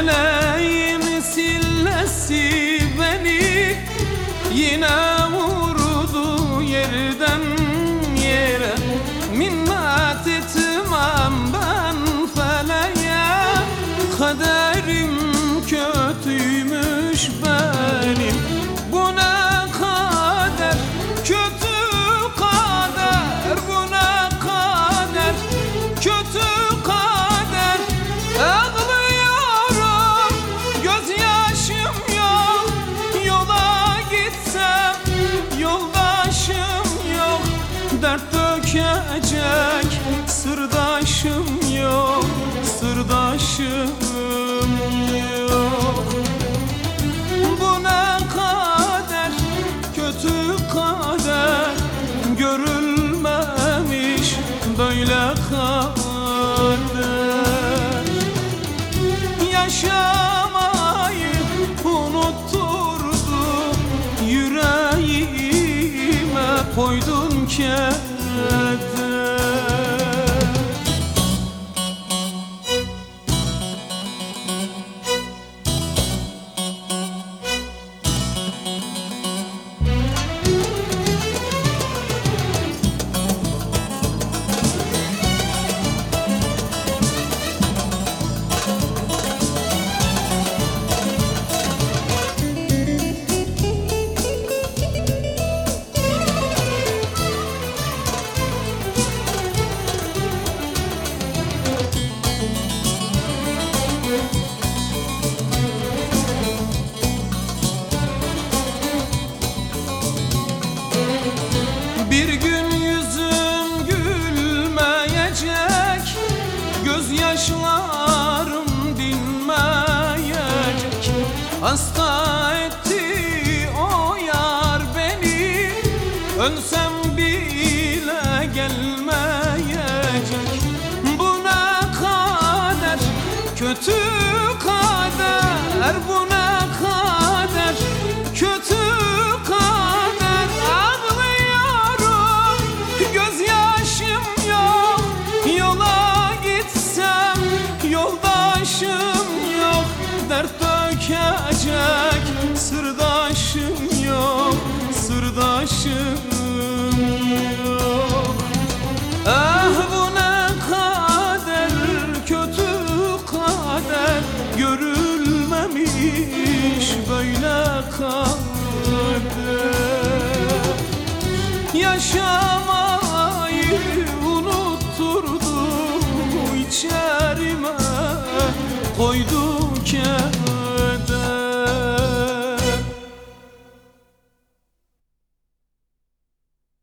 Meleğin sillesi beni yine vurdu yerden yere. Minnet etmem ben feleğe, kaderim kötüymüş benim. Bu ne kader, kötü kader, bu ne kader, kötü kader. Ağlıyorum, gözyaşım yok, yola gitsem yoldaşım yok. Dert dökecek sırdaşım yok, sırdaşım yok. Bu ne kader, kötü kader, görülmemiş böyle kader. Yaşamayı unutturdu, yüreğime koydun keder. Bir gün yüzüm gülmeyecek, gözyaşlarım dinmeyecek. Hasta etti o yar beni, ölsem bile gelmeyecek. Bu ne kader, kötü kader, bu ne kader, kötü kader. Ağlıyorum, gözyaşım yok, yola gitsem yoldaşım yok. Dert dökecek sırdaşım yok, sırdaşım yok. Ah bu ne kader, kötü kader, görülmemiş böyle kader. Yaşamayı unutturdu, içerime koydu